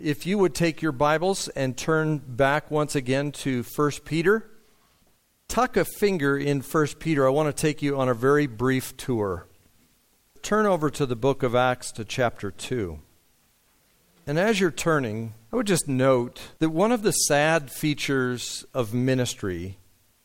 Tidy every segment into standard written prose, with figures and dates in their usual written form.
If you would take your Bibles and turn back once again to 1 Peter, tuck a finger in 1 Peter. I want to take you on a very brief tour. Turn over to the book of Acts to chapter 2. And as you're turning, I would just note that one of the sad features of ministry,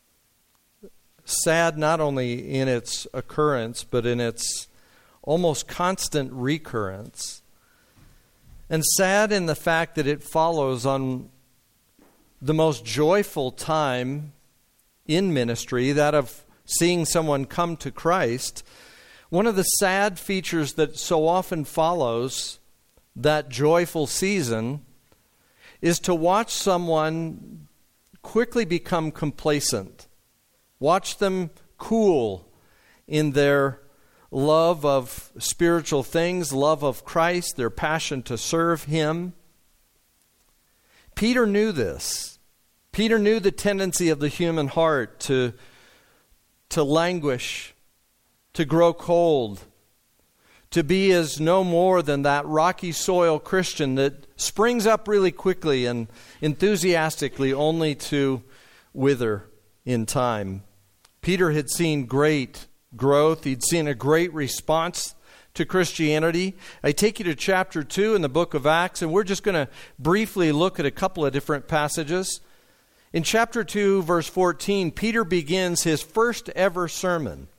sad not only in its occurrence, but in its almost constant recurrence, and sad in the fact that it follows on the most joyful time in ministry, that of seeing someone come to Christ. One of the sad features that so often follows that joyful season is to watch someone quickly become complacent. Watch them cool in their love of spiritual things, love of Christ, their passion to serve Him. Peter knew this. Peter knew the tendency of the human heart to languish, to grow cold, to be as no more than that rocky soil Christian that springs up really quickly and enthusiastically only to wither in time. Peter had seen great growth. He'd seen a great response to Christianity. I take you to chapter 2 in the book of Acts, and we're just going to briefly look at a couple of different passages. In chapter 2, verse 14, Peter begins his first ever sermon.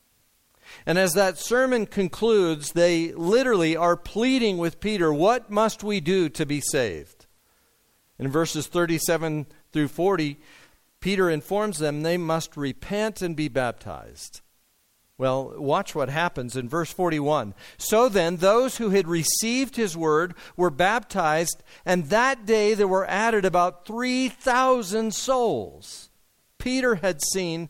And as that sermon concludes, they literally are pleading with Peter, what must we do to be saved? In verses 37 through 40, Peter informs them they must repent and be baptized. Well, watch what happens in verse 41. So then, those who had received his word were baptized, and that day there were added about 3,000 souls. Peter had seen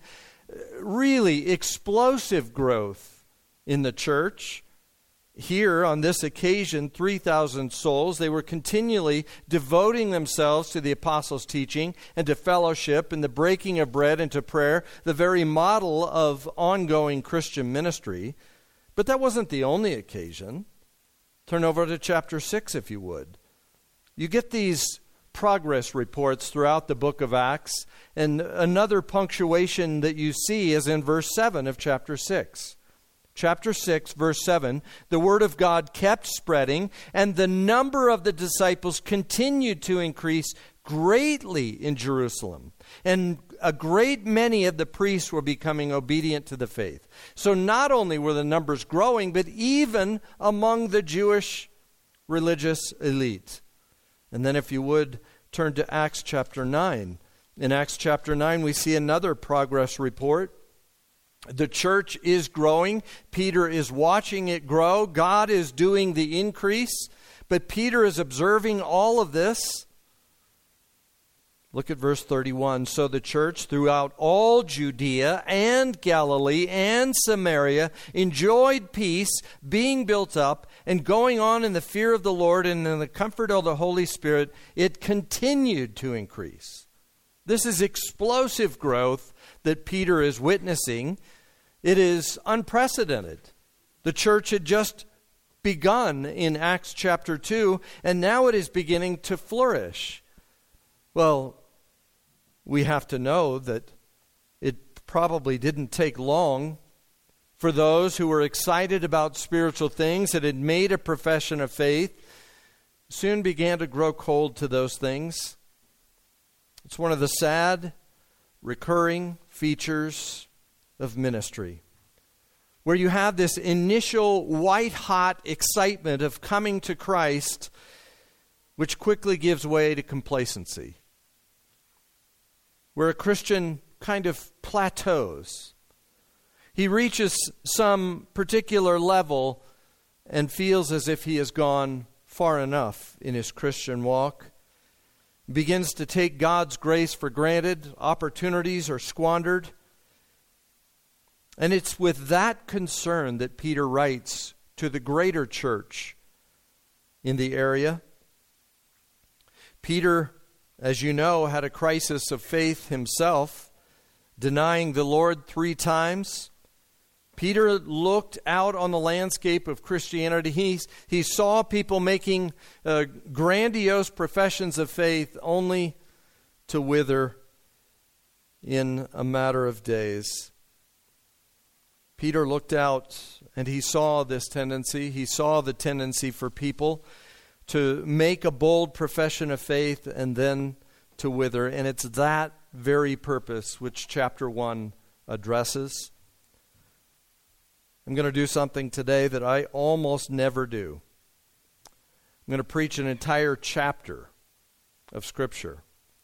really explosive growth in the church. Here, on this occasion, 3,000 souls. They were continually devoting themselves to the apostles' teaching and to fellowship and the breaking of bread and to prayer, the very model of ongoing Christian ministry. But that wasn't the only occasion. Turn over to chapter 6, if you would. You get these progress reports throughout the book of Acts, and another punctuation that you see is in verse 7 of chapter 6. Chapter 6, verse 7, the word of God kept spreading, and the number of the disciples continued to increase greatly in Jerusalem. And a great many of the priests were becoming obedient to the faith. So not only were the numbers growing, but even among the Jewish religious elite. And then if you would, turn to Acts chapter 9. In Acts chapter 9, we see another progress report. The church is growing. Peter is watching it grow. God is doing the increase. But Peter is observing all of this. Look at verse 31. So the church throughout all Judea and Galilee and Samaria enjoyed peace, being built up and going on in the fear of the Lord and in the comfort of the Holy Spirit. It continued to increase. This is explosive growth that Peter is witnessing. It is unprecedented. The church had just begun in Acts chapter 2, and now it is beginning to flourish. Well, we have to know that it probably didn't take long for those who were excited about spiritual things, that had made a profession of faith, soon began to grow cold to those things. It's one of the sad, recurring features of ministry, where you have this initial white-hot excitement of coming to Christ, which quickly gives way to complacency, where a Christian kind of plateaus. He reaches some particular level and feels as if he has gone far enough in his Christian walk, begins to take God's grace for granted, opportunities are squandered. And it's with that concern that Peter writes to the greater church in the area. Peter, as you know, had a crisis of faith himself, denying the Lord 3 times. Peter looked out on the landscape of Christianity. He saw people making grandiose professions of faith only to wither in a matter of days. Peter looked out and he saw this tendency. He saw the tendency for people to make a bold profession of faith and then to wither. And it's that very purpose which chapter 1 addresses. I'm going to do something today that I almost never do. I'm going to preach an entire chapter of Scripture.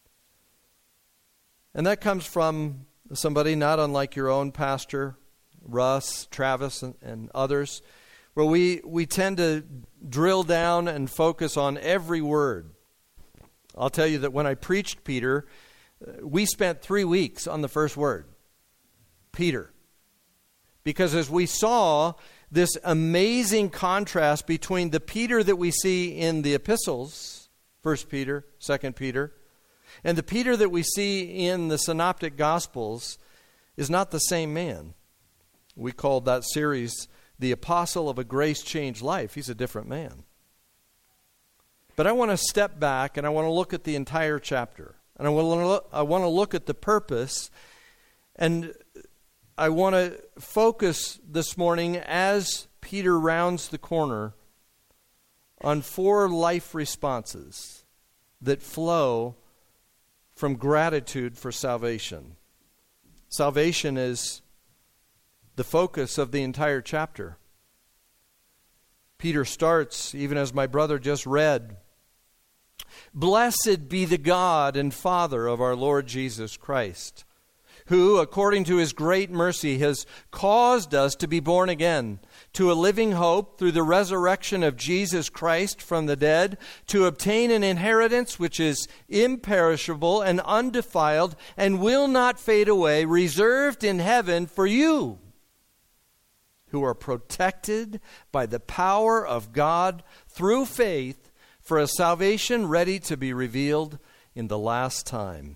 And that comes from somebody not unlike your own pastor, Russ, Travis, and others, where we tend to drill down and focus on every word. I'll tell you that when I preached Peter, we spent 3 weeks on the first word, Peter. Because as we saw this amazing contrast between the Peter that we see in the epistles, 1 Peter, 2 Peter, and the Peter that we see in the Synoptic Gospels is not the same man. We called that series The Apostle of a Grace-Changed Life. He's a different man. But I want to step back and I want to look at the entire chapter. And I want to look at the purpose, and I want to focus this morning as Peter rounds the corner on 4 life responses that flow from gratitude for salvation. Salvation is the focus of the entire chapter. Peter starts, even as my brother just read, "Blessed be the God and Father of our Lord Jesus Christ, who, according to his great mercy, has caused us to be born again to a living hope through the resurrection of Jesus Christ from the dead, to obtain an inheritance which is imperishable and undefiled and will not fade away, reserved in heaven for you, who are protected by the power of God through faith for a salvation ready to be revealed in the last time.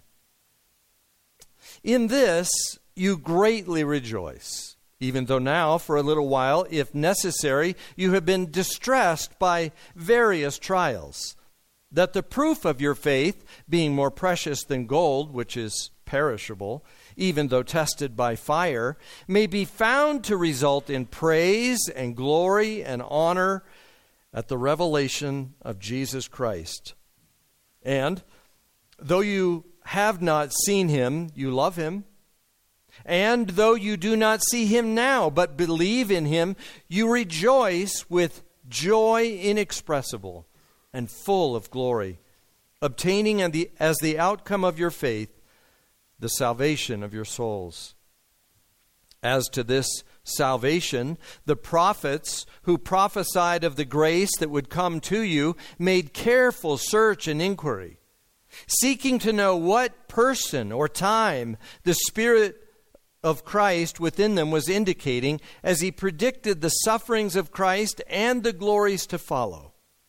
In this you greatly rejoice, even though now, for a little while, if necessary, you have been distressed by various trials, that the proof of your faith, being more precious than gold, which is perishable, even though tested by fire, may be found to result in praise and glory and honor at the revelation of Jesus Christ. And though you have not seen him, you love him. And though you do not see him now, but believe in him, you rejoice with joy inexpressible and full of glory, obtaining as the outcome of your faith the salvation of your souls. As to this salvation, the prophets who prophesied of the grace that would come to you made careful search and inquiry, seeking to know what person or time the Spirit of Christ within them was indicating as he predicted the sufferings of Christ and the glories to follow.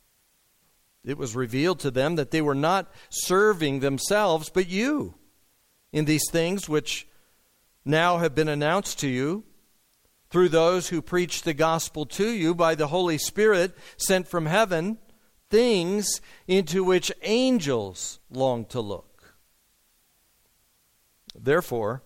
It was revealed to them that they were not serving themselves, but you, in these things which now have been announced to you through those who preach the gospel to you by the Holy Spirit sent from heaven, things into which angels long to look. Therefore,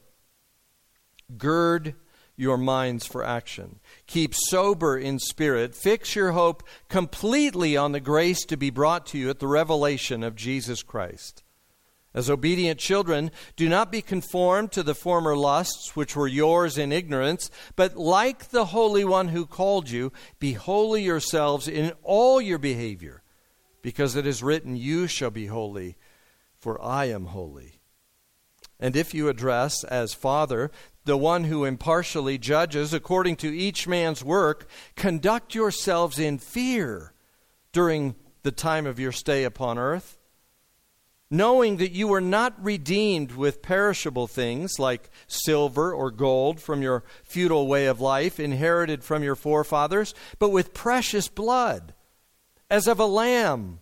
gird your minds for action. Keep sober in spirit. Fix your hope completely on the grace to be brought to you at the revelation of Jesus Christ. As obedient children, do not be conformed to the former lusts which were yours in ignorance, but like the Holy One who called you, be holy yourselves in all your behavior, because it is written, you shall be holy, for I am holy. And if you address as Father the one who impartially judges according to each man's work, conduct yourselves in fear during the time of your stay upon earth, knowing that you were not redeemed with perishable things like silver or gold from your futile way of life inherited from your forefathers, but with precious blood, as of a lamb,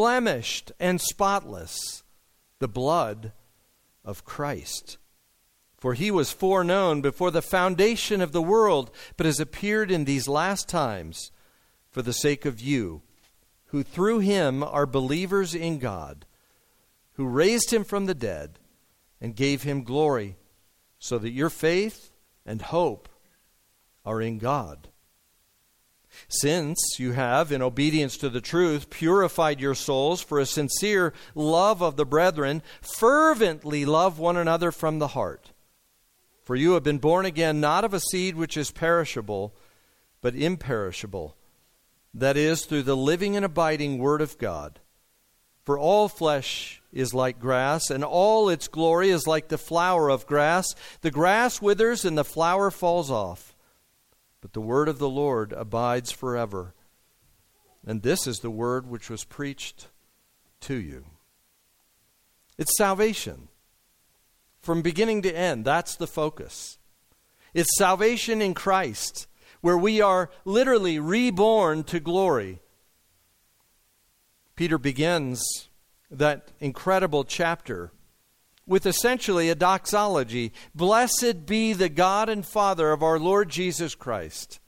unblemished and spotless, the blood of Christ. For he was foreknown before the foundation of the world, but has appeared in these last times for the sake of you, who through him are believers in God, who raised him from the dead and gave him glory, so that your faith and hope are in God. Since you have, in obedience to the truth, purified your souls for a sincere love of the brethren, fervently love one another from the heart. For you have been born again, not of a seed which is perishable, but imperishable, that is, through the living and abiding Word of God. For all flesh is like grass, and all its glory is like the flower of grass. The grass withers and the flower falls off, but the word of the Lord abides forever. And this is the word which was preached to you. It's salvation. From beginning to end, that's the focus. It's salvation in Christ, where we are literally reborn to glory. Peter begins that incredible chapter with essentially a doxology. Blessed be the God and Father of our Lord Jesus Christ,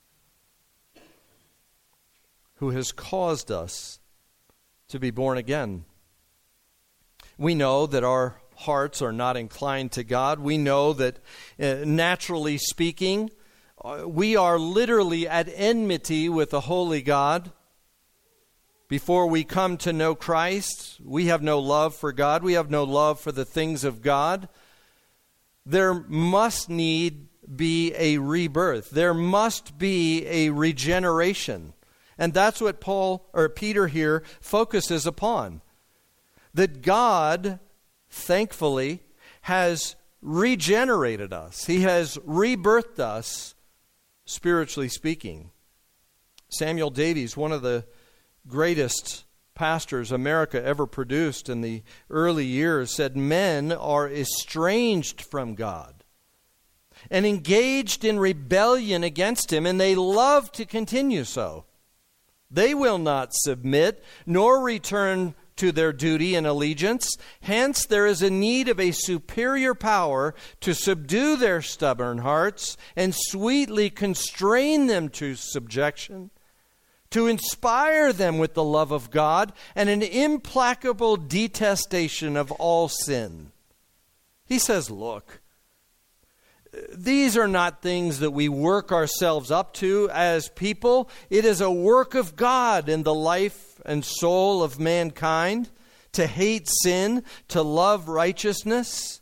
who has caused us to be born again. We know that our hearts are not inclined to God. We know that, naturally speaking, we are literally at enmity with the holy God. Before we come to know Christ, we have no love for God. We have no love for the things of God. There must need be a rebirth. There must be a regeneration. And that's what Peter here focuses upon. That God, thankfully, has regenerated us. He has rebirthed us, spiritually speaking. Samuel Davies, one of the greatest pastors America ever produced in the early years, said men are estranged from God and engaged in rebellion against him, and they love to continue so. They will not submit nor return to their duty and allegiance. Hence, there is a need of a superior power to subdue their stubborn hearts and sweetly constrain them to subjection, to inspire them with the love of God and an implacable detestation of all sin. He says, look, these are not things that we work ourselves up to as people. It is a work of God in the life and soul of mankind to hate sin, to love righteousness.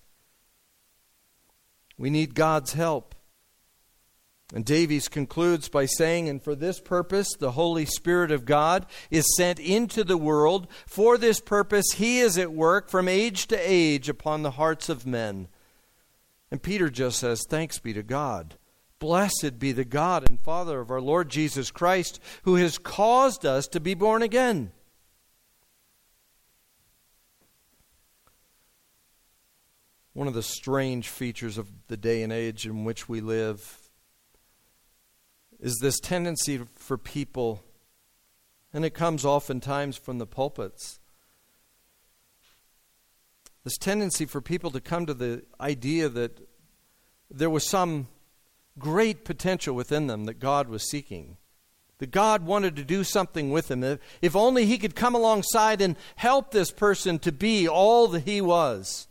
We need God's help. And Davies concludes by saying, and for this purpose, the Holy Spirit of God is sent into the world. For this purpose, He is at work from age to age upon the hearts of men. And Peter just says, thanks be to God. Blessed be the God and Father of our Lord Jesus Christ, who has caused us to be born again. One of the strange features of the day and age in which we live is this tendency for people, and it comes oftentimes from the pulpits, this tendency for people to come to the idea that there was some great potential within them that God was seeking. That God wanted to do something with them. If only He could come alongside and help this person to be all that he was.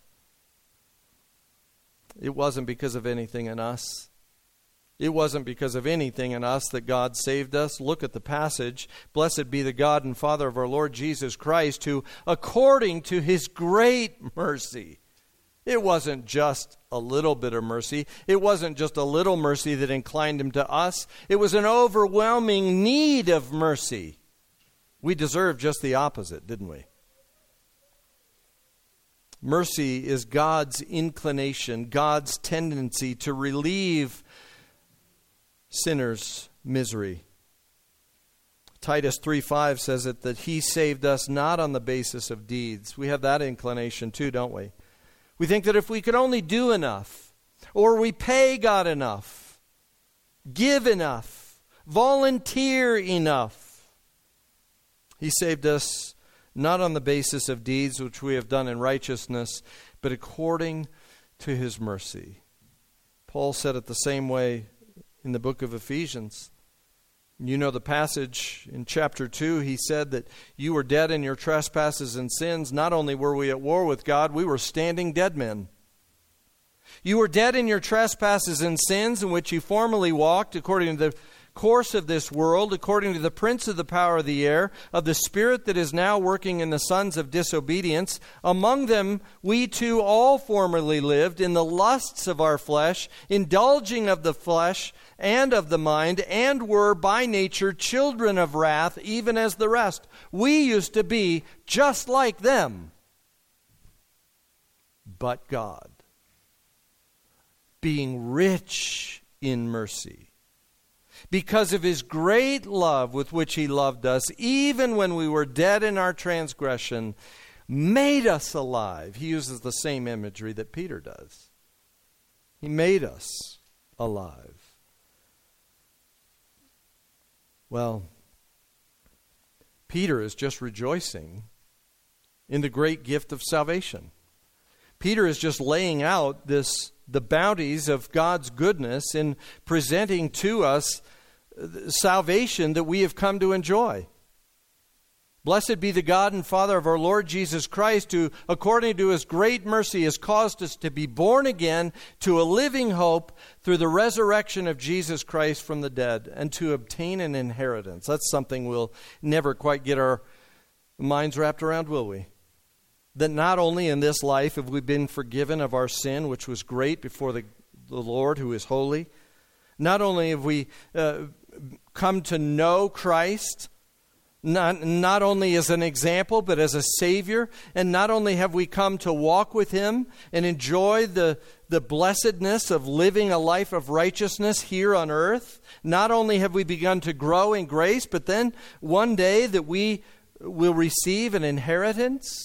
It wasn't because of anything in us. It wasn't because of anything in us that God saved us. Look at the passage. Blessed be the God and Father of our Lord Jesus Christ, who, according to His great mercy, it wasn't just a little bit of mercy. It wasn't just a little mercy that inclined Him to us. It was an overwhelming need of mercy. We deserved just the opposite, didn't we? Mercy is God's inclination, God's tendency to relieve sinners' misery. Titus 3:5 says it, that He saved us not on the basis of deeds. We have that inclination too, don't we? We think that if we could only do enough, or we pay God enough, give enough, volunteer enough. He saved us not on the basis of deeds which we have done in righteousness, but according to his mercy. Paul said it the same way in the book of Ephesians. You know the passage in chapter 2. He said that you were dead in your trespasses and sins. Not only were we at war with God, we were standing dead men. You were dead in your trespasses and sins in which you formerly walked according to the course of this world, according to the prince of the power of the air, of the spirit that is now working in the sons of disobedience. Among them we too all formerly lived in the lusts of our flesh, indulging of the flesh and of the mind, and were by nature children of wrath, even as the rest. We used to be just like them. But God, being rich in mercy, because of his great love with which he loved us, even when we were dead in our transgression, made us alive. He uses the same imagery that Peter does. He made us alive. Well, Peter is just rejoicing in the great gift of salvation. Peter is just laying out the bounties of God's goodness in presenting to us salvation that we have come to enjoy. Blessed be the God and Father of our Lord Jesus Christ, who, according to his great mercy, has caused us to be born again to a living hope through the resurrection of Jesus Christ from the dead, and to obtain an inheritance. That's something we'll never quite get our minds wrapped around, will we? That not only in this life have we been forgiven of our sin, which was great before the Lord who is holy. Not only have we come to know Christ, not only as an example, but as a Savior. And not only have we come to walk with him and enjoy the blessedness of living a life of righteousness here on earth. Not only have we begun to grow in grace, but then one day that we will receive an inheritance.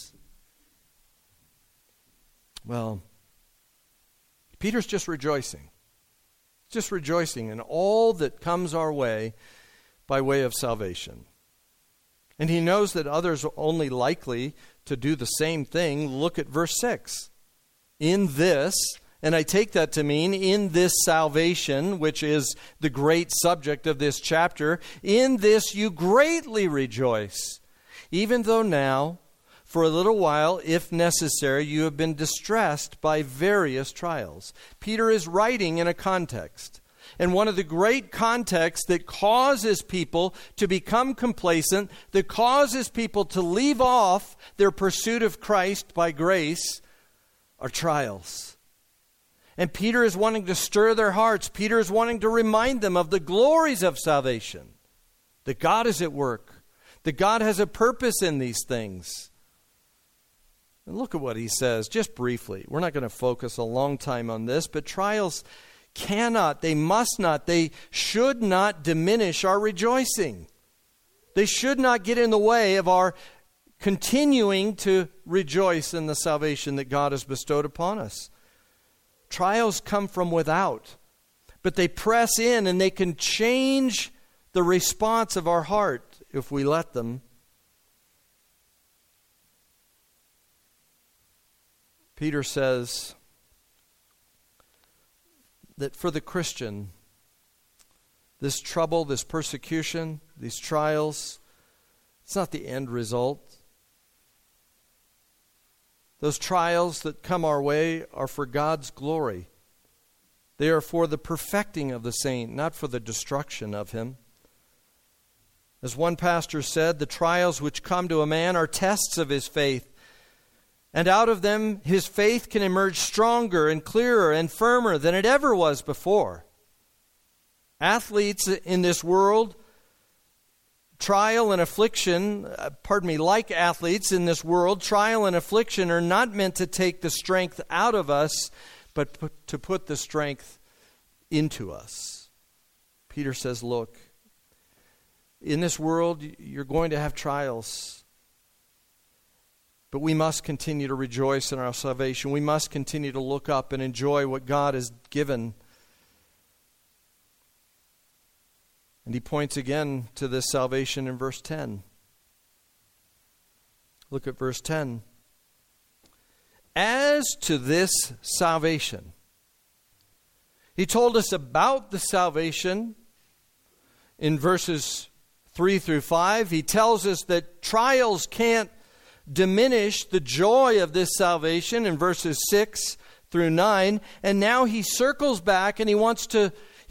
Well, Peter's just rejoicing. Just rejoicing in all that comes our way by way of salvation. And he knows that others are only likely to do the same thing. Look at verse 6. In this, and I take that to mean in this salvation, which is the great subject of this chapter, in this you greatly rejoice, even though now, for a little while, if necessary, you have been distressed by various trials. Peter is writing in a context. And one of the great contexts that causes people to become complacent, that causes people to leave off their pursuit of Christ by grace, are trials. And Peter is wanting to stir their hearts. Peter is wanting to remind them of the glories of salvation. That God is at work. That God has a purpose in these things. And look at what he says, just briefly. We're not going to focus a long time on this, but trials cannot, they must not, they should not diminish our rejoicing. They should not get in the way of our continuing to rejoice in the salvation that God has bestowed upon us. Trials come from without, but they press in and they can change the response of our heart if we let them. Peter says that for the Christian, this trouble, this persecution, these trials, it's not the end result. Those trials that come our way are for God's glory. They are for the perfecting of the saint, not for the destruction of him. As one pastor said, the trials which come to a man are tests of his faith. And out of them, his faith can emerge stronger and clearer and firmer than it ever was before. Athletes in this world, trial and affliction, like athletes in this world, trial and affliction are not meant to take the strength out of us, but to put the strength into us. Peter says, look, in this world, you're going to have trials. But we must continue to rejoice in our salvation. We must continue to look up and enjoy what God has given. And he points again to this salvation in verse 10. Look at verse 10. As to this salvation. He told us about the salvation in verses 3 through 5. He tells us that trials can't diminish the joy of this salvation in verses 6 through 9. And now he circles back and he wants us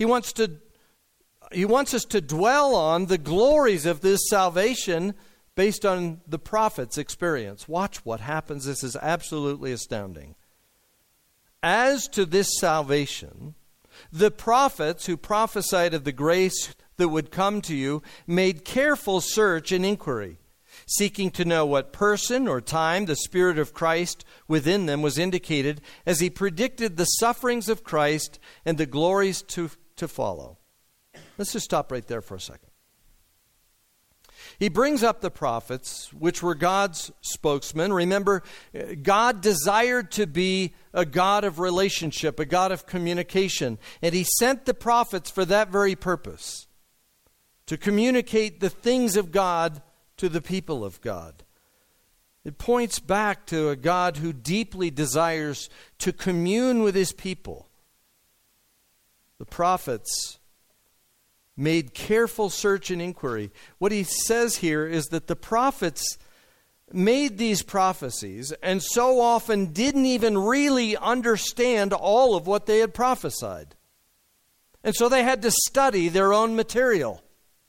to dwell on the glories of this salvation based on the prophet's experience. Watch what happens. This is absolutely astounding. As to this salvation, the prophets who prophesied of the grace that would come to you made careful search and inquiry, seeking to know what person or time the Spirit of Christ within them was indicated as he predicted the sufferings of Christ and the glories to follow. Let's just stop right there for a second. He brings up the prophets, which were God's spokesmen. Remember, God desired to be a God of relationship, a God of communication. And he sent the prophets for that very purpose, to communicate the things of God to the people of God. It points back to a God who deeply desires to commune with his people. The prophets made careful search and inquiry. What he says here is that the prophets made these prophecies and so often didn't even really understand all of what they had prophesied. And so they had to study their own material.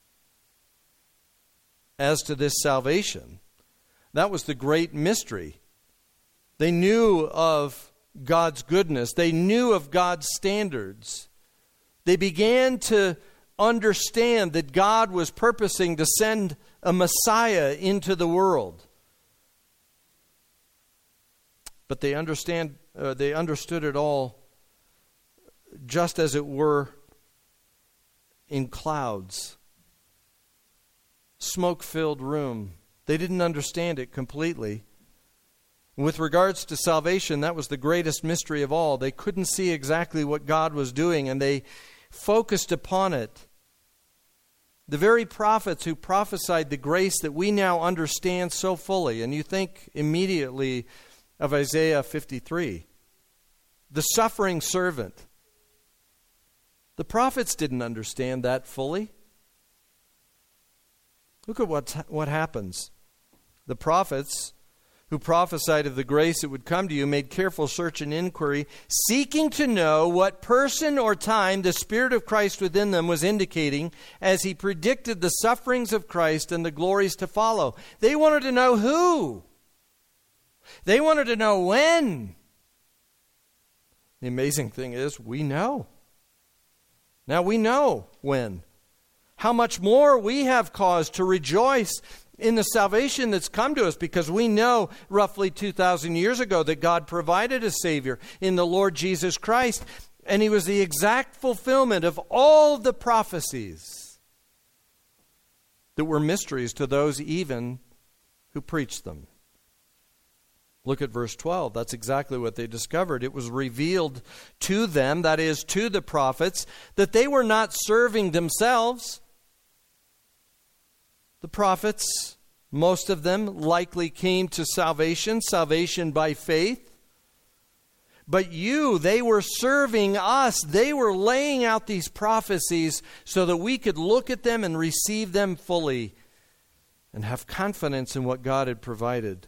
As to this salvation, that was the great mystery. They knew of God's goodness. They knew of God's standards. They began to understand that God was purposing to send a Messiah into the world. But they understood it all just as it were in clouds, smoke-filled room. They didn't understand it completely. With regards to salvation, that was the greatest mystery of all. They couldn't see exactly what God was doing, and they focused upon it. The very prophets who prophesied the grace that we now understand so fully, and you think immediately of Isaiah 53, the suffering servant. The prophets didn't understand that fully. Look at what happens. The prophets who prophesied of the grace that would come to you made careful search and inquiry, seeking to know what person or time the Spirit of Christ within them was indicating as he predicted the sufferings of Christ and the glories to follow. They wanted to know who. They wanted to know when. The amazing thing is, we know. Now we know when. How much more we have cause to rejoice in the salvation that's come to us, because we know roughly 2,000 years ago that God provided a Savior in the Lord Jesus Christ, and he was the exact fulfillment of all the prophecies that were mysteries to those even who preached them. Look at verse 12. That's exactly what they discovered. It was revealed to them, that is, to the prophets, that they were not serving themselves. The prophets, most of them, likely came to salvation by faith. But they were serving us. They were laying out these prophecies so that we could look at them and receive them fully and have confidence in what God had provided.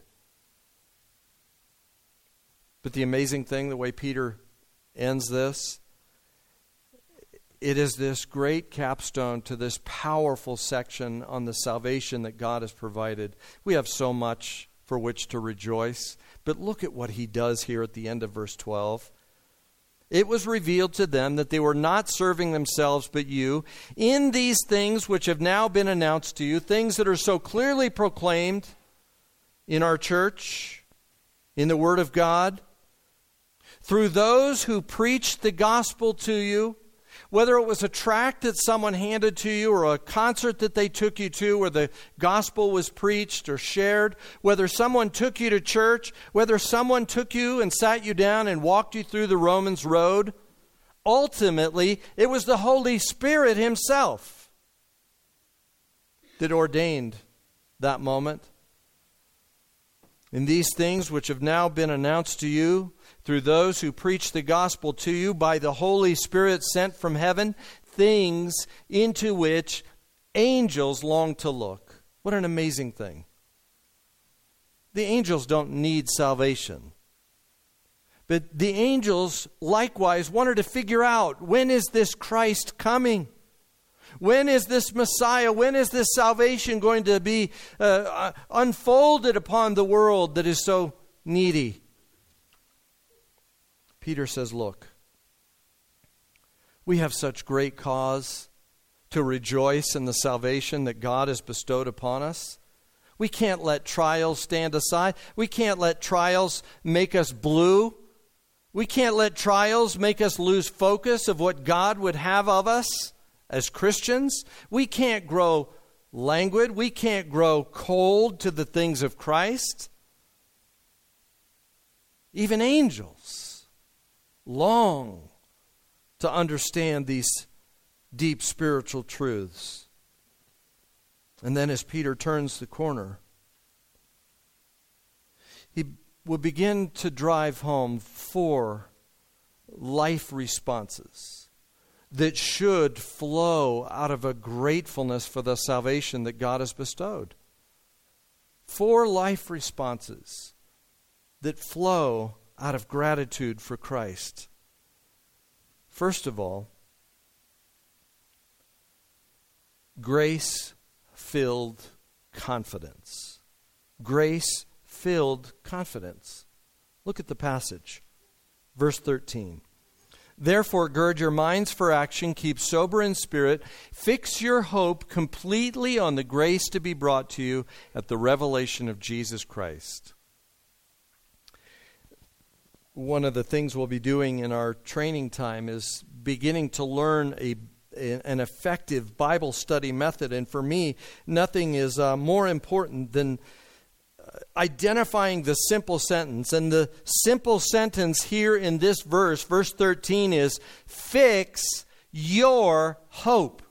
But the amazing thing, the way Peter ends this, it is this great capstone to this powerful section on the salvation that God has provided. We have so much for which to rejoice. But look at what he does here at the end of verse 12. It was revealed to them that they were not serving themselves but you in these things which have now been announced to you, things that are so clearly proclaimed in our church, in the Word of God, through those who preached the gospel to you. Whether it was a tract that someone handed to you or a concert that they took you to where the gospel was preached or shared, whether someone took you to church, whether someone took you and sat you down and walked you through the Romans road, ultimately it was the Holy Spirit himself that ordained that moment. In these things which have now been announced to you through those who preach the gospel to you by the Holy Spirit sent from heaven, things into which angels long to look. What an amazing thing. The angels don't need salvation. But the angels likewise wanted to figure out, when is this Christ coming? When is this Messiah, when is this salvation going to be unfolded upon the world that is so needy? Peter says, look, we have such great cause to rejoice in the salvation that God has bestowed upon us. We can't let trials stand aside. We can't let trials make us blue. We can't let trials make us lose focus of what God would have of us. As Christians, we can't grow languid. We can't grow cold to the things of Christ. Even angels long to understand these deep spiritual truths. And then as Peter turns the corner, he will begin to drive home 4 life responses that should flow out of a gratefulness for the salvation that God has bestowed. 4 life responses that flow out of gratitude for Christ. First of all, grace-filled confidence. Grace-filled confidence. Look at the passage. Verse 13. Therefore, gird your minds for action, keep sober in spirit, fix your hope completely on the grace to be brought to you at the revelation of Jesus Christ. One of the things we'll be doing in our training time is beginning to learn an effective Bible study method. And for me, nothing is more important than identifying the simple sentence. And the simple sentence here in this verse 13, is fix your hope.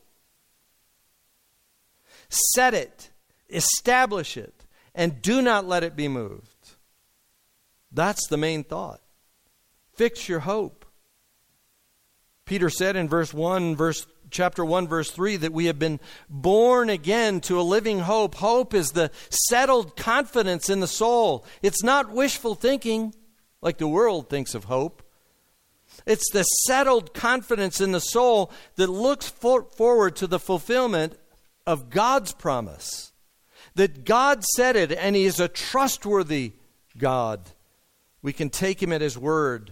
Set it, establish it, and do not let it be moved. That's the main thought. Fix your hope. Peter said in chapter 1, verse 3, that we have been born again to a living hope. Hope is the settled confidence in the soul. It's not wishful thinking like the world thinks of hope. It's the settled confidence in the soul that looks forward to the fulfillment of God's promise. That God said it, and He is a trustworthy God. We can take Him at His word.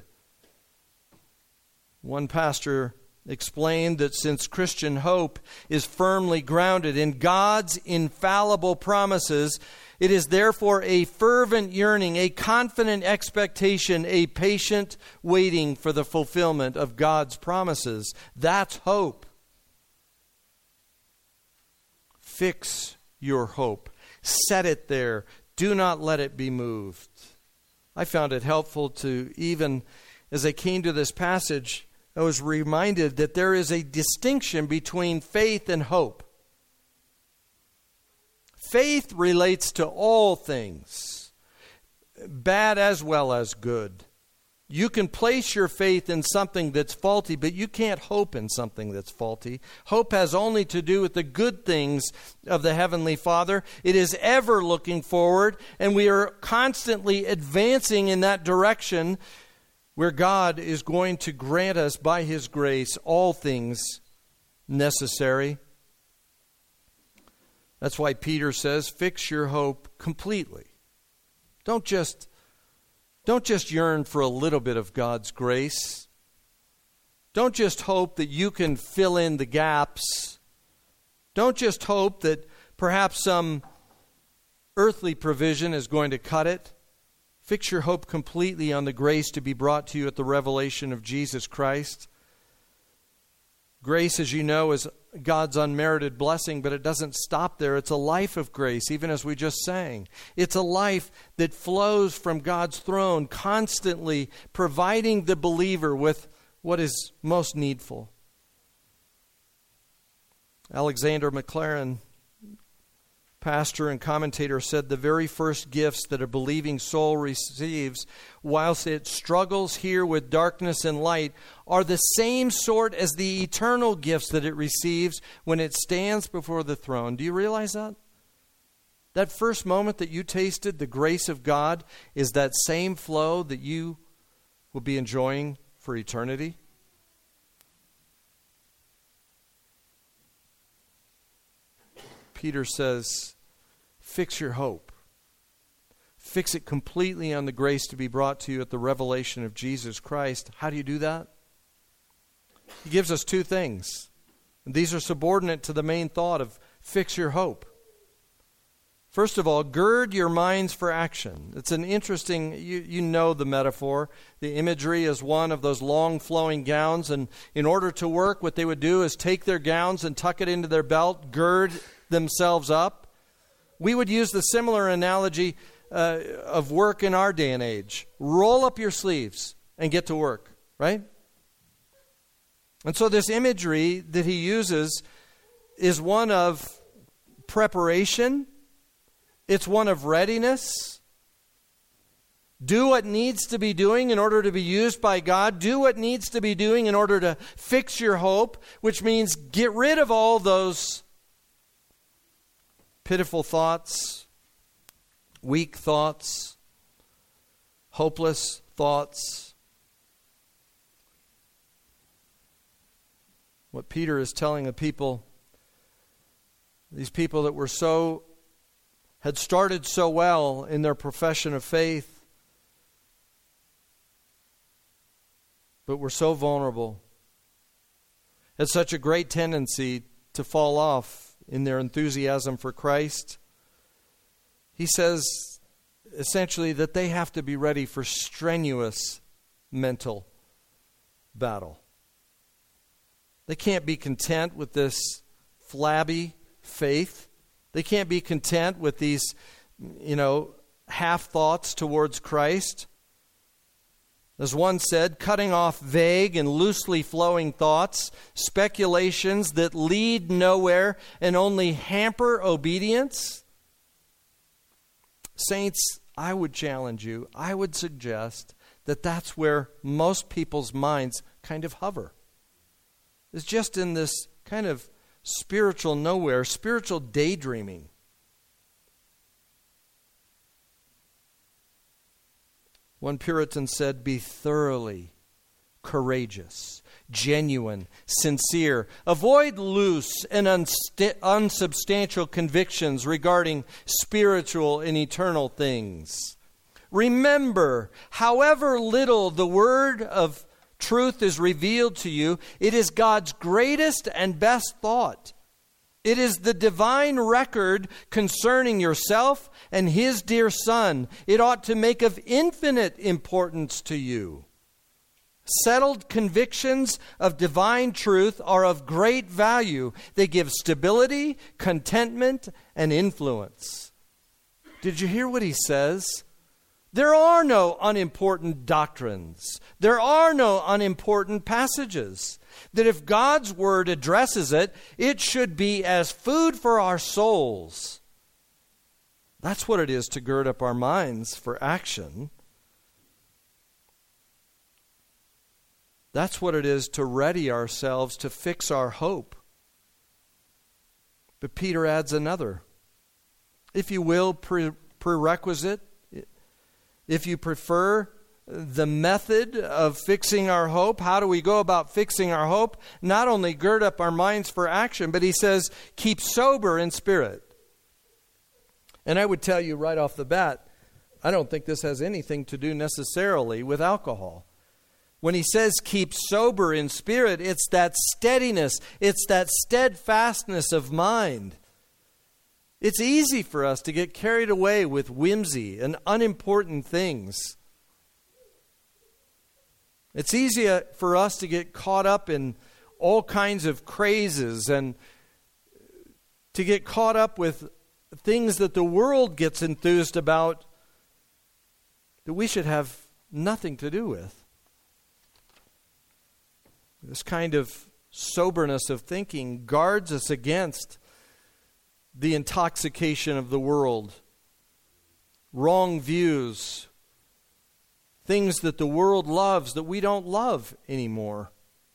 One pastor explained that since Christian hope is firmly grounded in God's infallible promises, it is therefore a fervent yearning, a confident expectation, a patient waiting for the fulfillment of God's promises. That's hope. Fix your hope. Set it there. Do not let it be moved. I found it helpful to, even as I came to this passage, I was reminded that there is a distinction between faith and hope. Faith relates to all things, bad as well as good. You can place your faith in something that's faulty, but you can't hope in something that's faulty. Hope has only to do with the good things of the Heavenly Father. It is ever looking forward, and we are constantly advancing in that direction where God is going to grant us by His grace all things necessary. That's why Peter says, fix your hope completely. Don't just yearn for a little bit of God's grace. Don't just hope that you can fill in the gaps. Don't just hope that perhaps some earthly provision is going to cut it. Fix your hope completely on the grace to be brought to you at the revelation of Jesus Christ. Grace, as you know, is God's unmerited blessing, but it doesn't stop there. It's a life of grace, even as we just sang. It's a life that flows from God's throne, constantly providing the believer with what is most needful. Alexander Maclaren, pastor and commentator said the very first gifts that a believing soul receives whilst it struggles here with darkness and light are the same sort as the eternal gifts that it receives when it stands before the throne. Do you realize that? That first moment that you tasted the grace of God is that same flow that you will be enjoying for eternity. Peter says, fix your hope. Fix it completely on the grace to be brought to you at the revelation of Jesus Christ. How do you do that? He gives us two things. And these are subordinate to the main thought of fix your hope. First of all, gird your minds for action. It's an interesting, you know the metaphor. The imagery is one of those long flowing gowns. And in order to work, what they would do is take their gowns and tuck it into their belt, gird themselves up. We would use the similar analogy of work in our day and age. Roll up your sleeves and get to work, right? And so this imagery that he uses is one of preparation. It's one of readiness. Do what needs to be doing in order to be used by God. Do what needs to be doing in order to fix your hope, which means get rid of all those pitiful thoughts, weak thoughts, hopeless thoughts. What Peter is telling the people, these people that had started so well in their profession of faith, but were so vulnerable, had such a great tendency to fall off in their enthusiasm for Christ. He says essentially that they have to be ready for strenuous mental battle. They can't be content with this flabby faith. They can't be content with these, half thoughts towards Christ. As one said, cutting off vague and loosely flowing thoughts, speculations that lead nowhere and only hamper obedience. Saints, I would challenge you, I would suggest that that's where most people's minds kind of hover. It's just in this kind of spiritual nowhere, spiritual daydreaming. One Puritan said, be thoroughly courageous, genuine, sincere. Avoid loose and unsubstantial convictions regarding spiritual and eternal things. Remember, however little the word of truth is revealed to you, it is God's greatest and best thought. It is the divine record concerning yourself and His dear Son. It ought to make of infinite importance to you. Settled convictions of divine truth are of great value. They give stability, contentment, and influence. Did you hear what he says? There are no unimportant doctrines. There are no unimportant passages. That if God's Word addresses it, it should be as food for our souls. That's what it is to gird up our minds for action. That's what it is to ready ourselves to fix our hope. But Peter adds another, if you will, prerequisite. If you prefer the method of fixing our hope, how do we go about fixing our hope? Not only gird up our minds for action, but he says, keep sober in spirit. And I would tell you right off the bat, I don't think this has anything to do necessarily with alcohol. When he says keep sober in spirit, it's that steadiness, it's that steadfastness of mind. It's easy for us to get carried away with whimsy and unimportant things. It's easy for us to get caught up in all kinds of crazes and to get caught up with things that the world gets enthused about that we should have nothing to do with. This kind of soberness of thinking guards us against the intoxication of the world, wrong views, things that the world loves that we don't love anymore.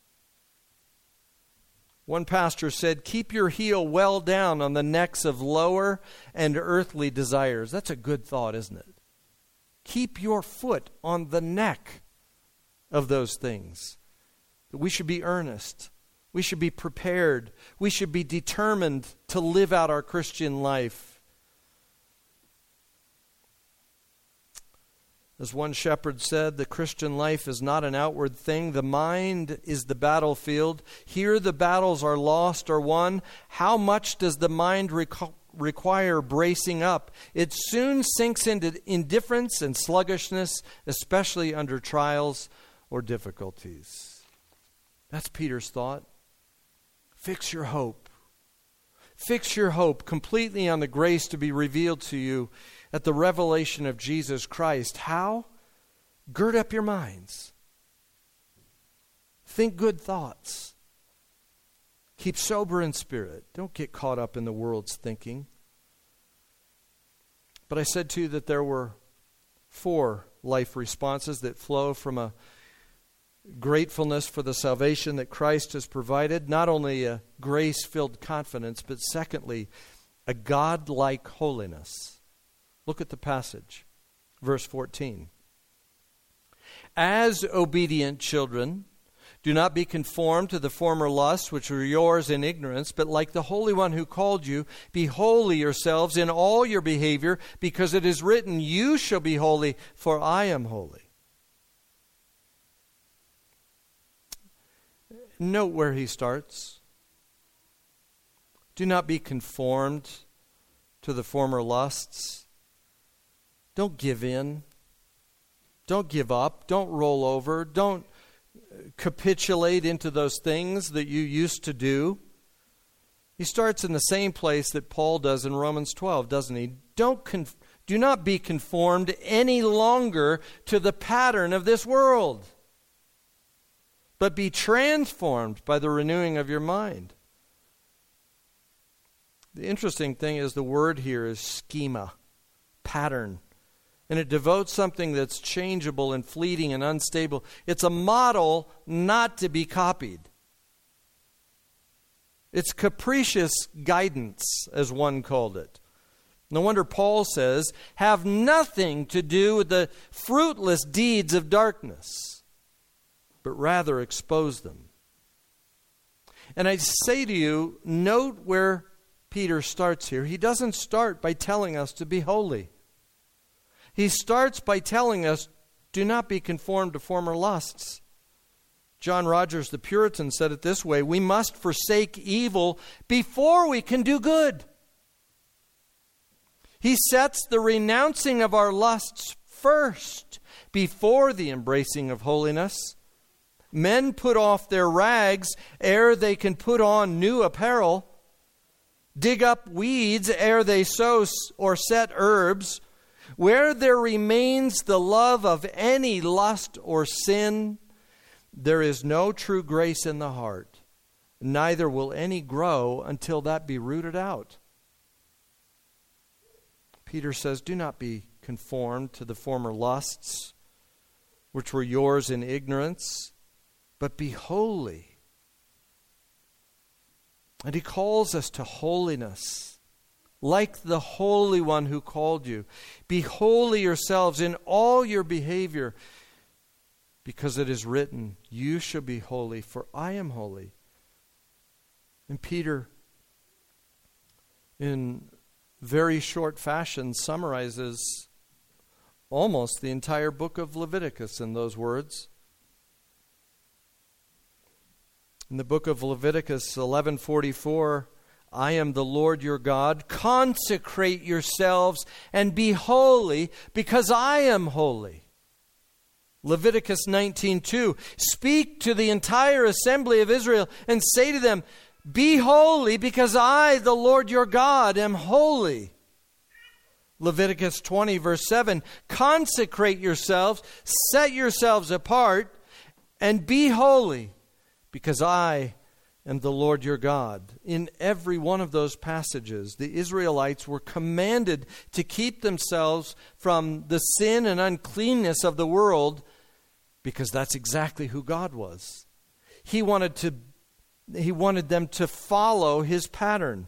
One pastor said, keep your heel well down on the necks of lower and earthly desires. That's a good thought, isn't it? Keep your foot on the neck of those things. We should be earnest. We should be prepared. We should be determined to live out our Christian life. As one shepherd said, the Christian life is not an outward thing. The mind is the battlefield. Here the battles are lost or won. How much does the mind require bracing up? It soon sinks into indifference and sluggishness, especially under trials or difficulties. That's Peter's thought. Fix your hope. Fix your hope completely on the grace to be revealed to you at the revelation of Jesus Christ. How? Gird up your minds. Think good thoughts. Keep sober in spirit. Don't get caught up in the world's thinking. But I said to you that there were 4 life responses that flow from a gratefulness for the salvation that Christ has provided. Not only a grace-filled confidence, but secondly, a God-like holiness. Look at the passage, verse 14. As obedient children, do not be conformed to the former lusts which were yours in ignorance, but like the Holy One who called you, be holy yourselves in all your behavior, because it is written, you shall be holy, for I am holy. Note where he starts. Do not be conformed to the former lusts. Don't give in. Don't give up. Don't roll over. Don't capitulate into those things that you used to do. He starts in the same place that Paul does in Romans 12, doesn't he? Do not be conformed any longer to the pattern of this world, but be transformed by the renewing of your mind. The interesting thing is the word here is schema, pattern. And it devotes something that's changeable and fleeting and unstable. It's a model not to be copied. It's capricious guidance, as one called it. No wonder Paul says, have nothing to do with the fruitless deeds of darkness, but rather expose them. And I say to you, note where Peter starts here. He doesn't start by telling us to be holy. He starts by telling us, do not be conformed to former lusts. John Rogers, the Puritan, said it this way, we must forsake evil before we can do good. He sets the renouncing of our lusts first, before the embracing of holiness. Men put off their rags ere they can put on new apparel. Dig up weeds ere they sow or set herbs. Where there remains the love of any lust or sin, there is no true grace in the heart, neither will any grow until that be rooted out. Peter says, do not be conformed to the former lusts, which were yours in ignorance, but be holy. And he calls us to holiness. Like the Holy One who called you. Be holy yourselves in all your behavior, because it is written, you shall be holy, for I am holy. And Peter, in very short fashion, summarizes almost the entire book of Leviticus in those words. In the book of Leviticus 11:44, I am the Lord your God. Consecrate yourselves and be holy, because I am holy. Leviticus 19:2. Speak to the entire assembly of Israel and say to them, be holy, because I, the Lord your God, am holy. Leviticus 20, verse 7. Consecrate yourselves, set yourselves apart, and be holy, because I, and the Lord your God. In every one of those passages, the Israelites were commanded to keep themselves from the sin and uncleanness of the world, because that's exactly who God was. He wanted them to follow His pattern.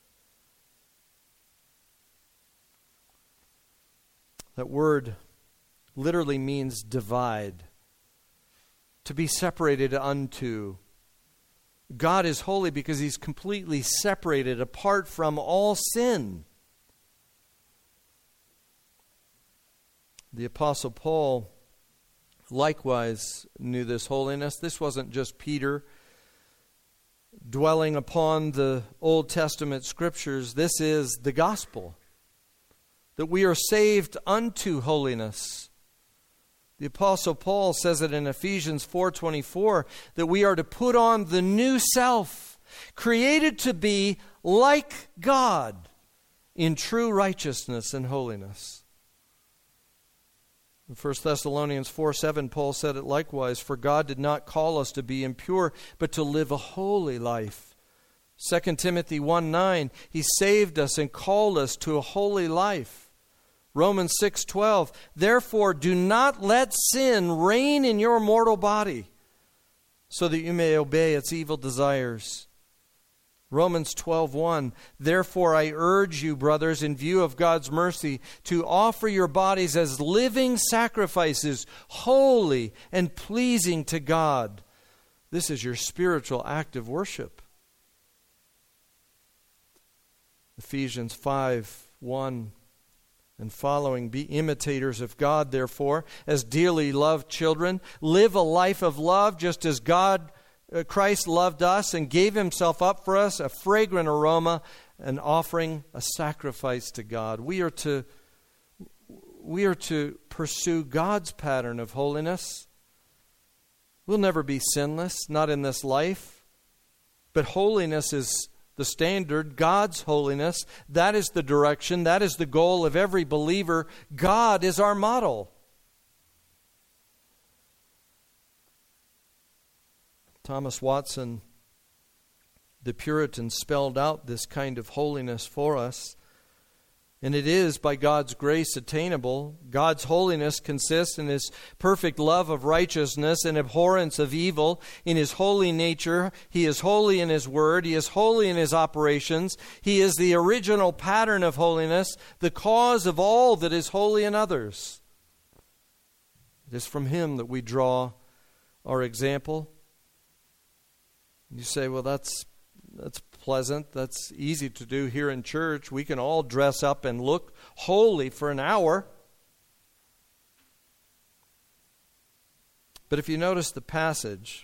That word literally means divide, to be separated unto. God is holy because He's completely separated, apart from all sin. The Apostle Paul likewise knew this holiness. This wasn't just Peter dwelling upon the Old Testament scriptures. This is the gospel, that we are saved unto holiness. The Apostle Paul says it in Ephesians 4:24, that we are to put on the new self, created to be like God in true righteousness and holiness. In 1 Thessalonians 4:7, Paul said it likewise, for God did not call us to be impure, but to live a holy life. 2 Timothy 1:9, He saved us and called us to a holy life. Romans 6:12, therefore do not let sin reign in your mortal body, so that you may obey its evil desires. Romans 12:1, therefore I urge you, brothers, in view of God's mercy, to offer your bodies as living sacrifices, holy and pleasing to God. This is your spiritual act of worship. Ephesians 5:1 and following, be imitators of God, therefore, as dearly loved children. Live a life of love, just as Christ loved us and gave Himself up for us, a fragrant aroma, an offering, a sacrifice to God. We are to pursue God's pattern of holiness. We'll never be sinless, not in this life. But holiness is the standard, God's holiness. That is the direction. That is the goal of every believer. God is our model. Thomas Watson, the Puritan, spelled out this kind of holiness for us. And it is by God's grace attainable. God's holiness consists in His perfect love of righteousness and abhorrence of evil. In His holy nature, He is holy in His word. He is holy in His operations. He is the original pattern of holiness, the cause of all that is holy in others. It is from Him that we draw our example. You say, well, that's pleasant. That's easy to do here in church. We can all dress up and look holy for an hour. But if you notice the passage,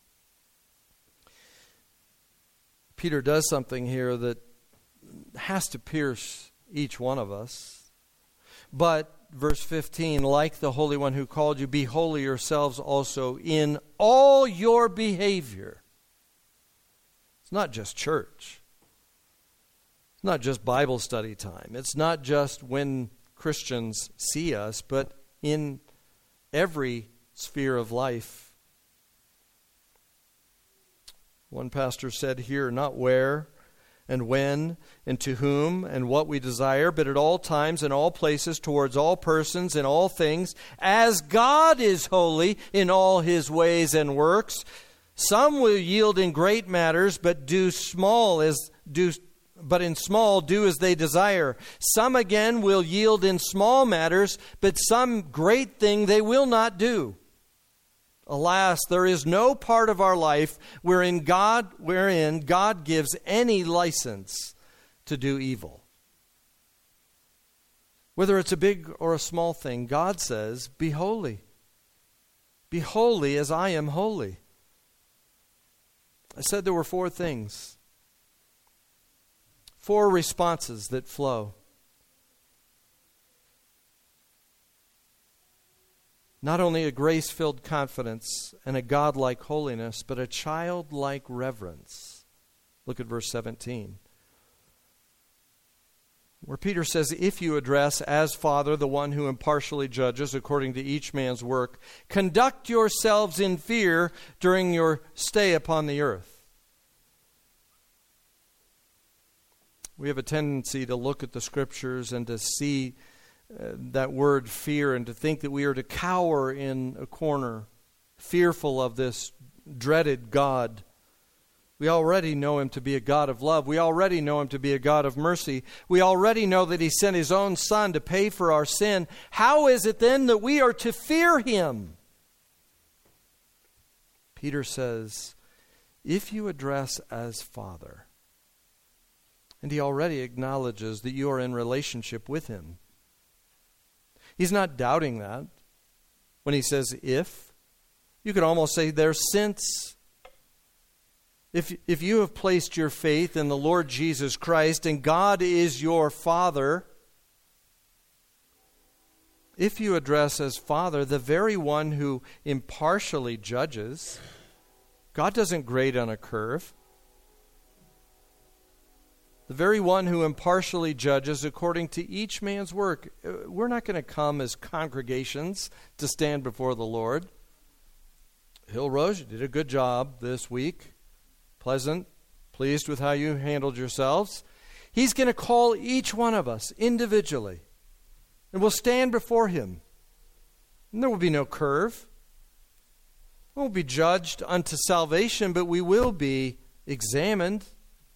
Peter does something here that has to pierce each one of us. But, verse 15, like the Holy One who called you, be holy yourselves also in all your behavior. It's not just church. It's not just Bible study time. It's not just when Christians see us, but in every sphere of life. One pastor said here, not where and when and to whom and what we desire, but at all times and all places, towards all persons and all things, as God is holy in all His ways and works. Some will yield in great matters, but in small do as they desire. Some again will yield in small matters, but some great thing they will not do. Alas, there is no part of our life wherein God gives any license to do evil. Whether it's a big or a small thing, God says, be holy. Be holy as I am holy. I said there were 4 things. 4 responses that flow. Not only a grace-filled confidence and a God-like holiness, but a childlike reverence. Look at verse 17. Where Peter says, if you address as Father the one who impartially judges according to each man's work, conduct yourselves in fear during your stay upon the earth. We have a tendency to look at the Scriptures and to see that word fear and to think that we are to cower in a corner, fearful of this dreaded God. We already know Him to be a God of love. We already know Him to be a God of mercy. We already know that He sent His own Son to pay for our sin. How is it then that we are to fear Him? Peter says, if you address as Father, and he already acknowledges that you are in relationship with Him. He's not doubting that when he says if. You could almost say there since. If you have placed your faith in the Lord Jesus Christ and God is your Father, if you address as Father the very one who impartially judges, God doesn't grade on a curve. The very one who impartially judges according to each man's work. We're not going to come as congregations to stand before the Lord. Hill Rose, you did a good job this week. Pleasant, pleased with how you handled yourselves. He's going to call each one of us individually. And we'll stand before Him. And there will be no curve. We won't be judged unto salvation, but we will be examined.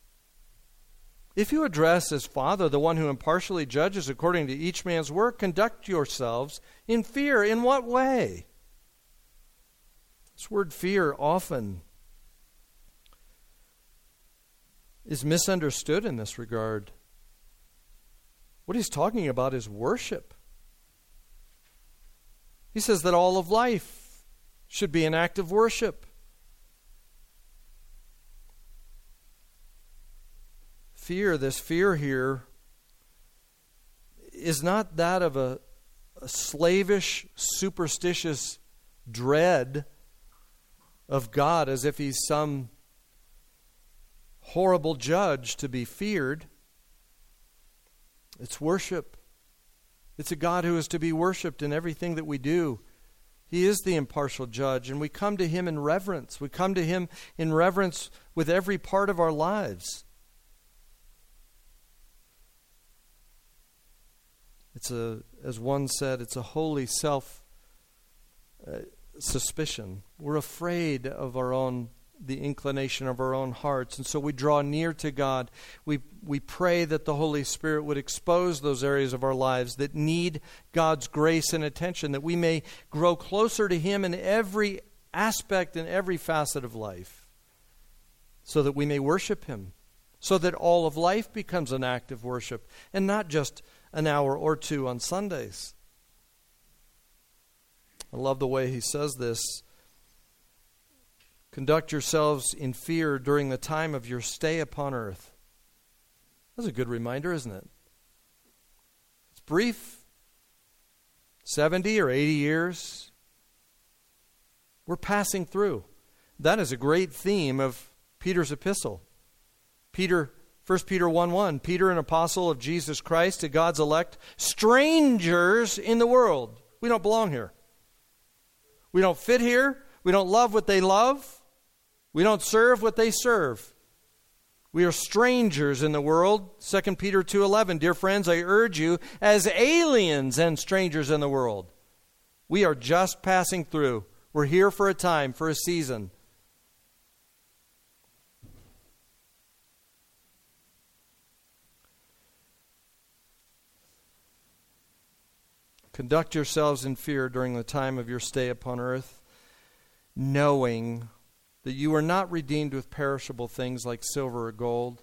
If you address as Father the one who impartially judges according to each man's work, conduct yourselves in fear. In what way? This word fear often is misunderstood in this regard. What he's talking about is worship. He says that all of life should be an act of worship. This fear here is not that of a slavish, superstitious dread of God as if He's some horrible judge to be feared. It's worship. It's a God who is to be worshipped in everything that we do. He is the impartial judge, and we come to Him in reverence. We come to Him in reverence with every part of our lives. As one said, it's a holy self-suspicion. We're afraid of the inclination of our own hearts, and so we draw near to God. We pray that the Holy Spirit would expose those areas of our lives that need God's grace and attention, that we may grow closer to Him in every aspect and every facet of life, so that we may worship Him, so that all of life becomes an act of worship, and not just an hour or two on Sundays. I love the way he says this. Conduct yourselves in fear during the time of your stay upon earth. That's a good reminder, isn't it? It's brief. 70 or 80 years. We're passing through. That is a great theme of Peter's epistle. 1 Peter 1:1, Peter, an apostle of Jesus Christ, to God's elect, strangers in the world. We don't belong here. We don't fit here. We don't love what they love. We don't serve what they serve. We are strangers in the world. 2 Peter 2:11, dear friends, I urge you as aliens and strangers in the world. We are just passing through. We're here for a time, for a season. Conduct yourselves in fear during the time of your stay upon earth, knowing that you are not redeemed with perishable things like silver or gold.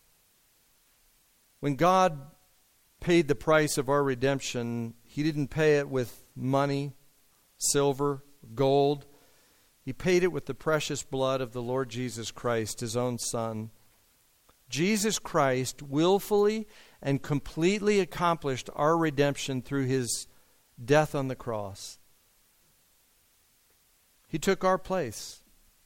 When God paid the price of our redemption, He didn't pay it with money, silver, gold. He paid it with the precious blood of the Lord Jesus Christ, His own Son. Jesus Christ willfully and completely accomplished our redemption through His death on the cross. He took our place.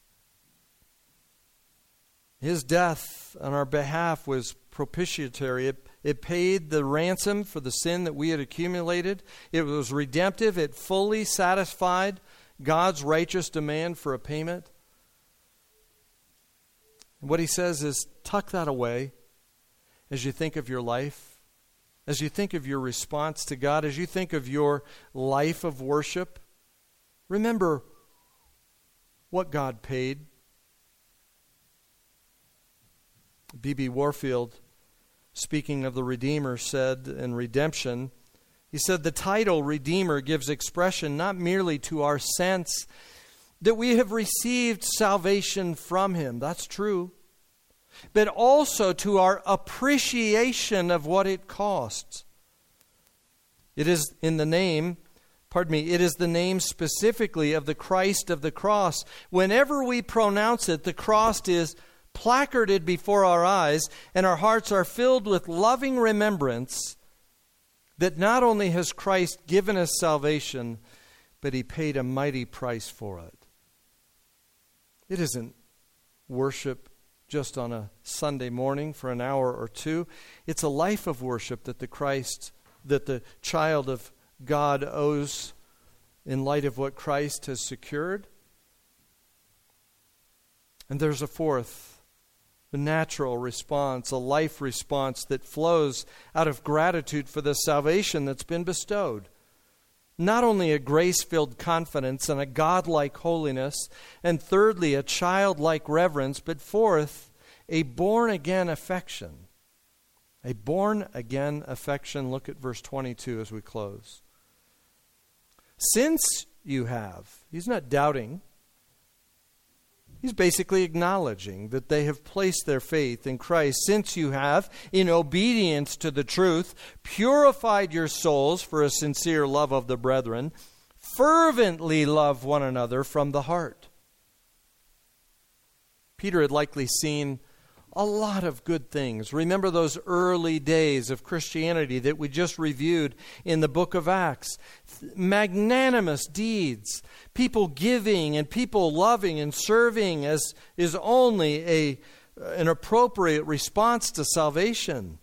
His death on our behalf was propitiatory. It paid the ransom for the sin that we had accumulated. It was redemptive. It fully satisfied God's righteous demand for a payment. And what he says is, tuck that away as you think of your life, as you think of your response to God, as you think of your life of worship, remember what God paid. B.B. Warfield, speaking of the Redeemer, said in Redemption, he said, the title Redeemer gives expression not merely to our sense that we have received salvation from Him, that's true, but also to our appreciation of what it costs. It is in the name, it is the name specifically of the Christ of the cross. Whenever we pronounce it, the cross is placarded before our eyes, and our hearts are filled with loving remembrance that not only has Christ given us salvation, but He paid a mighty price for it. It isn't worship just on a Sunday morning for an hour or two. It's a life of worship that the child of God owes in light of what Christ has secured. And there's a fourth, a natural response, a life response that flows out of gratitude for the salvation that's been bestowed. Not only a grace-filled confidence and a godlike holiness, and thirdly, a childlike reverence, but fourth, a born-again affection. A born-again affection. Look at verse 22 as we close. Since you have, he's not doubting, he's basically acknowledging that they have placed their faith in Christ. Since you have, in obedience to the truth, purified your souls for a sincere love of the brethren, fervently love one another from the heart. Peter had likely seen a lot of good things. Remember those early days of Christianity that we just reviewed in the book of Acts. Magnanimous deeds, people giving and people loving and serving as is only an appropriate response to salvation.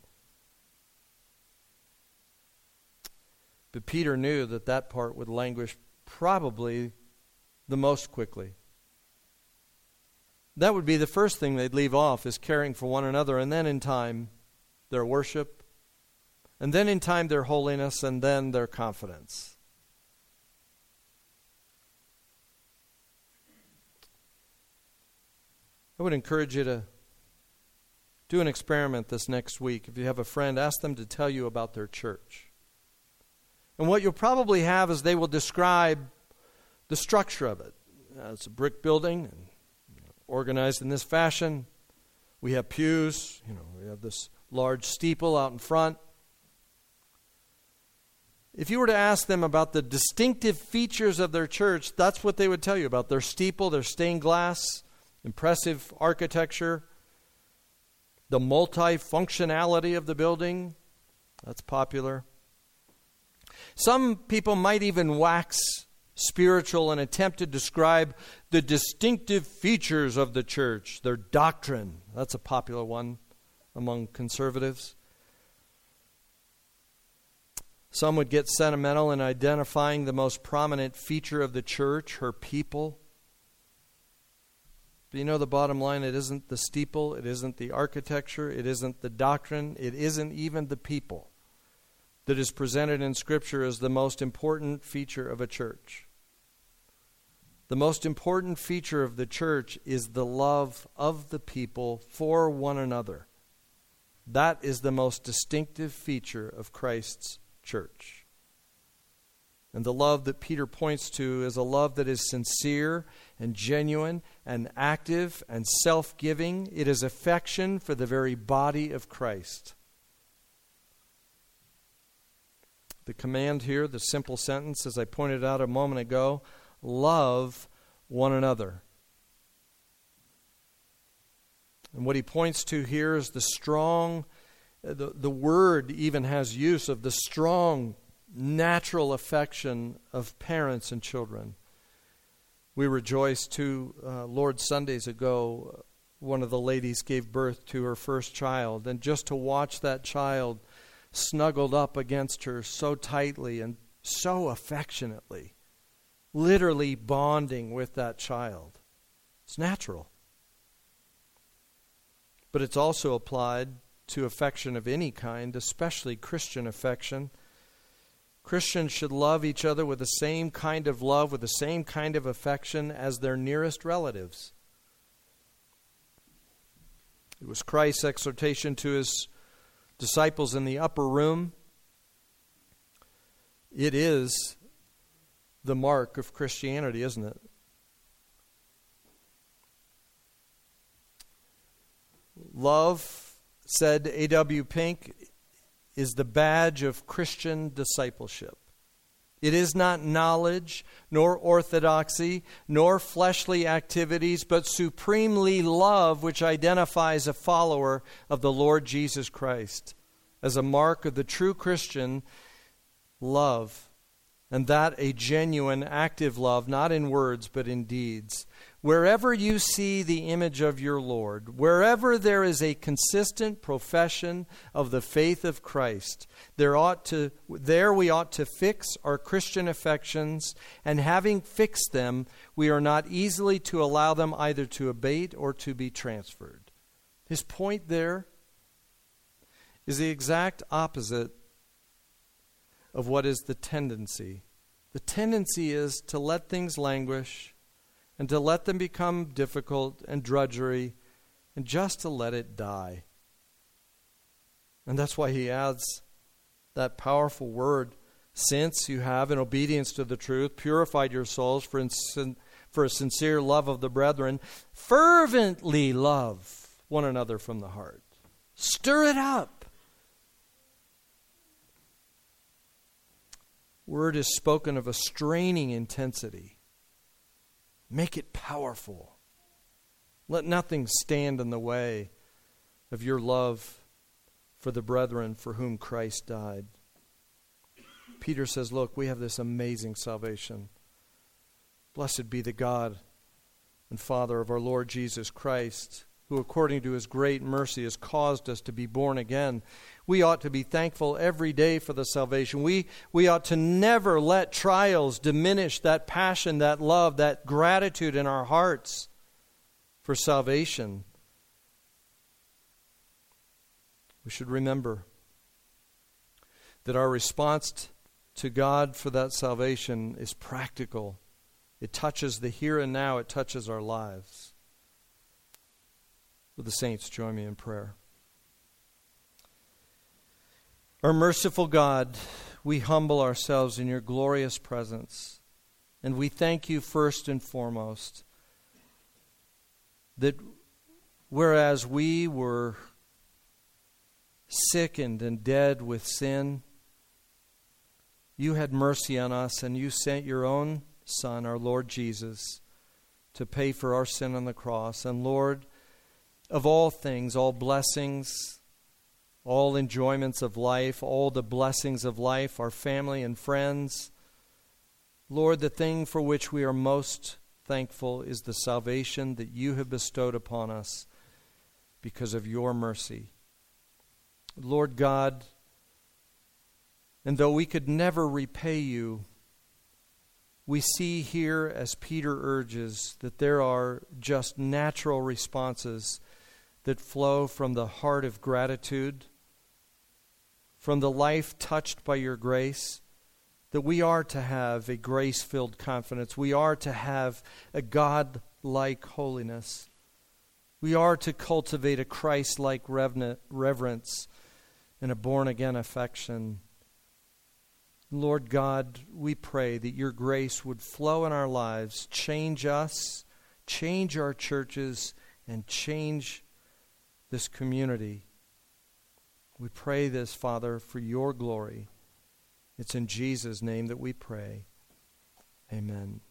But Peter knew that part would languish probably the most quickly. That would be the first thing they'd leave off, is caring for one another, and then in time, their worship, and then in time, their holiness, and then their confidence. I would encourage you to do an experiment this next week. If you have a friend, ask them to tell you about their church. And what you'll probably have is they will describe the structure of it. It's a brick building, and organized in this fashion. We have pews, we have this large steeple out in front. If you were to ask them about the distinctive features of their church, that's what they would tell you about. Their steeple, their stained glass, impressive architecture, the multifunctionality of the building, that's popular. Some people might even wax spiritual and attempt to describe the distinctive features of the church, their doctrine. That's a popular one among conservatives. Some would get sentimental in identifying the most prominent feature of the church, her people. But the bottom line, it isn't the steeple, it isn't the architecture, it isn't the doctrine, it isn't even the people that is presented in Scripture as the most important feature of a church. The most important feature of the church is the love of the people for one another. That is the most distinctive feature of Christ's church. And the love that Peter points to is a love that is sincere and genuine and active and self-giving. It is affection for the very body of Christ. The command here, the simple sentence, as I pointed out a moment ago, love one another. And what he points to here is the strong, the word even has use of the strong natural affection of parents and children. We rejoiced 2 Lord Sundays ago, one of the ladies gave birth to her first child, and just to watch that child snuggled up against her so tightly and so affectionately, literally bonding with that child. It's natural. But it's also applied to affection of any kind, especially Christian affection. Christians should love each other with the same kind of love, with the same kind of affection as their nearest relatives. It was Christ's exhortation to his disciples in the upper room. It is the mark of Christianity, isn't it? Love, said A.W. Pink, is the badge of Christian discipleship. It is not knowledge, nor orthodoxy, nor fleshly activities, but supremely love which identifies a follower of the Lord Jesus Christ. As a mark of the true Christian, love, and that a genuine, active love, not in words but in deeds. Wherever you see the image of your Lord, wherever there is a consistent profession of the faith of Christ, there we ought to fix our Christian affections, and having fixed them, we are not easily to allow them either to abate or to be transferred. His point there is the exact opposite of what is the tendency. The tendency is to let things languish, and to let them become difficult and drudgery, and just to let it die. And that's why he adds that powerful word, since you have, in obedience to the truth, purified your souls for a sincere love of the brethren, fervently love one another from the heart. Stir it up. Word is spoken of a straining intensity. Make it powerful. Let nothing stand in the way of your love for the brethren for whom Christ died. Peter says, look, we have this amazing salvation. Blessed be the God and Father of our Lord Jesus Christ, who according to his great mercy has caused us to be born again. We ought to be thankful every day for the salvation. We ought to never let trials diminish that passion, that love, that gratitude in our hearts for salvation. We should remember that our response to God for that salvation is practical. It touches the here and now. It touches our lives. Will the saints join me in prayer? Our merciful God, we humble ourselves in your glorious presence, and we thank you first and foremost that whereas we were sickened and dead with sin, you had mercy on us, and you sent your own Son, our Lord Jesus, to pay for our sin on the cross. And Lord, of all things, all blessings, all enjoyments of life, all the blessings of life, our family and friends, Lord, the thing for which we are most thankful is the salvation that you have bestowed upon us because of your mercy. Lord God, and though we could never repay you, we see here, as Peter urges, that there are just natural responses that flow from the heart of gratitude, from the life touched by your grace, that we are to have a grace-filled confidence. We are to have a God-like holiness. We are to cultivate a Christ-like reverence and a born-again affection. Lord God, we pray that your grace would flow in our lives, change us, change our churches, and change this community. We pray this, Father, for your glory. It's in Jesus' name that we pray. Amen.